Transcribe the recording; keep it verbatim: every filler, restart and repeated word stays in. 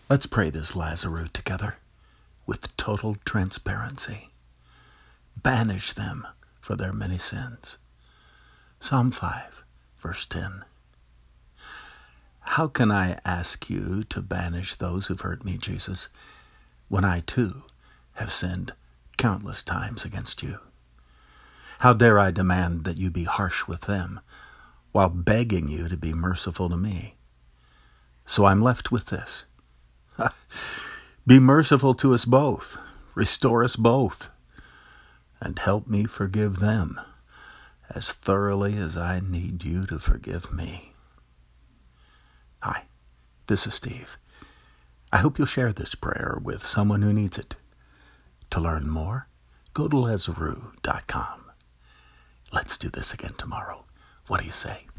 Let's pray this Lazarus together with total transparency. Banish them for their many sins. Psalm five, verse ten. How can I ask you to banish those who've hurt me, Jesus, when I too have sinned countless times against you? How dare I demand that you be harsh with them while begging you to be merciful to me? So I'm left with this. Be merciful to us both, restore us both, and help me forgive them as thoroughly as I need you to forgive me. Hi, this is Steve. I hope you'll share this prayer with someone who needs it. To learn more, go to Lazarus dot com. Let's do this again tomorrow. What do you say?